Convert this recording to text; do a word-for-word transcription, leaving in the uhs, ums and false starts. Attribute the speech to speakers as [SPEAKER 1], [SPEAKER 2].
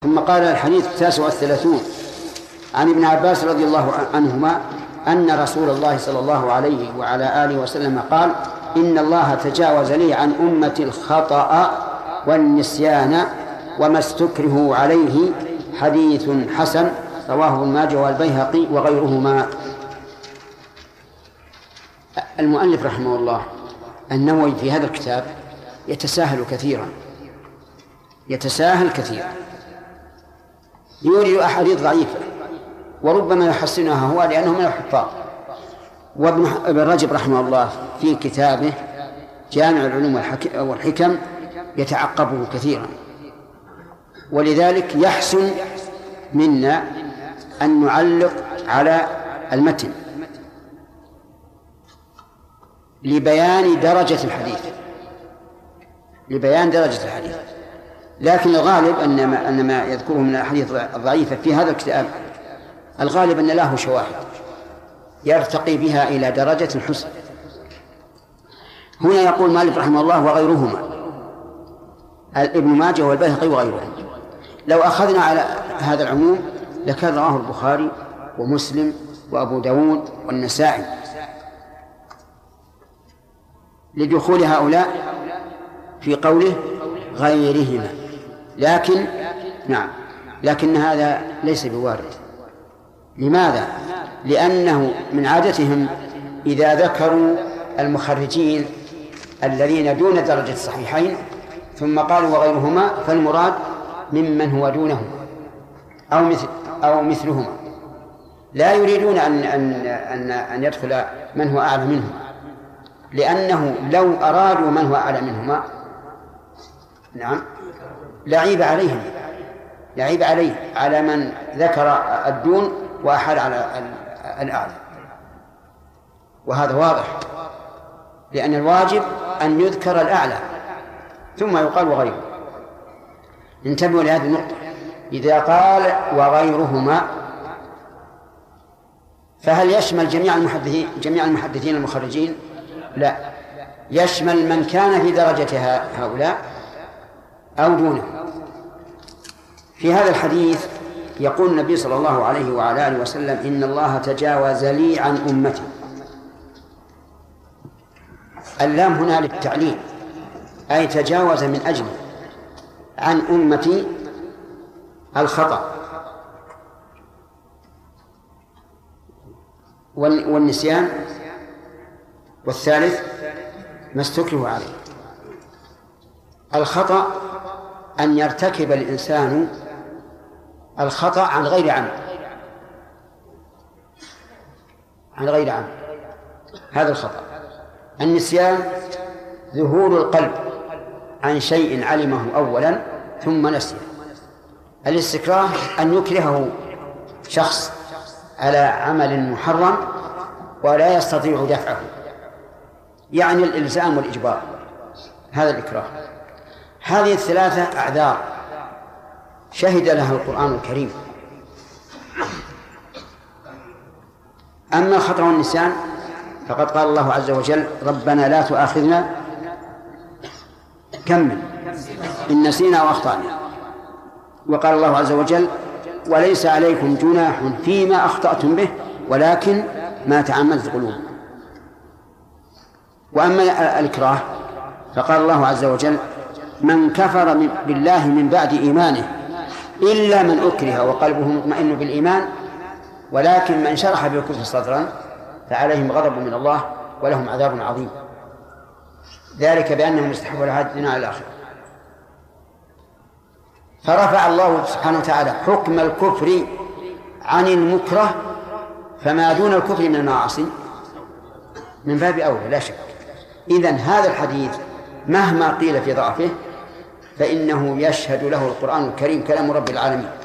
[SPEAKER 1] ثم قال الحديث التاسع والثلاثون عن ابن عباس رضي الله عنهما أن رسول الله صلى الله عليه وعلى آله وسلم قال: إن الله تجاوز لي عن أمة الخطأ والنسيان وما استكرهوا عليه. حديث حسن رواه ابن ماجه والبيهقي وغيرهما. المؤلف رحمه الله النووي في هذا الكتاب يتساهل كثيرا يتساهل كثيرا يورد أحاديث ضعيفة وربما يحسنها هو لأنه من الحفاظ. وابن رجب رحمه الله في كتابه جامع العلوم والحكم يتعقبه كثيرا، ولذلك يحسن منا أن نعلق على المتن لبيان درجة الحديث لبيان درجة الحديث لكن الغالب أن ما, أن ما يذكره من الأحاديث الضعيفة في هذا الكتاب الغالب أن له شواهد يرتقي بها إلى درجة الحسن. هنا يقول مالك رحمه الله وغيرهما، ابن ماجه والبيهقي وغيرهم. لو أخذنا على هذا العموم لكان رواه البخاري ومسلم وأبو داود والنسائي لدخول هؤلاء في قوله غيرهما، لكن نعم لكن هذا ليس بوارد. لماذا؟ لأنه من عادتهم إذا ذكروا المخرجين الذين دون درجة الصحيحين ثم قالوا وغيرهما فالمراد ممن هو دونهم أو مثل أو مثلهما، لا يريدون أن أن أن أن يدخل من هو أعلى منهم، لأنه لو أرادوا من هو أعلى منهما نعم لعيب عليهم لعيب عليه على من ذكر الدون وأحال على الأعلى، وهذا واضح، لأن الواجب أن يذكر الأعلى ثم يقال وغيره. انتبهوا لهذه النقطة، إذا قال وغيرهما فهل يشمل جميع المحدثين جميع المحدثين المخرجين؟ لا، يشمل من كان في درجة هؤلاء أو دونه. في هذا الحديث يقول النبي صلى الله عليه وعلى آله وسلم: إن الله تجاوز لي عن أمتي. اللام هنا للتعليل، أي تجاوز من أجل عن أمتي الخطأ والنسيان، والثالث ما استكره عليه. الخطأ أن يرتكب الإنسان الخطأ عن غير عمد عن غير عمد هذا الخطأ. النسيان ذهول القلب عن شيء علمه أولا ثم نسيه. الاستكراه أن يكرهه شخص على عمل محرم ولا يستطيع دفعه، يعني الإلزام والإجبار، هذا الإكراه. هذه الثلاثة أعذار شهد لها القرآن الكريم. أما الخطأ والنسيان فقد قال الله عز وجل: ربنا لا تؤاخذنا كمل إن نسينا وأخطأنا. وقال الله عز وجل: وليس عليكم جناح فيما أخطأتم به ولكن ما تعمدت قلوبكم. وأما الإكراه فقال الله عز وجل: من كفر بالله من بعد إيمانه إلا من أكره وقلبه مطمئن بالإيمان ولكن من شرح بالكفر صدرا فعليهم غضب من الله ولهم عذاب عظيم، ذلك بأنهم استحبوا الحياة الدنيا على الآخرة. فرفع الله سبحانه وتعالى حكم الكفر عن المكره، فما دون الكفر من المعاصي من باب أولى لا شك. إذن هذا الحديث مهما قيل في ضعفه فإنه يشهد له القرآن الكريم كلام رب العالمين.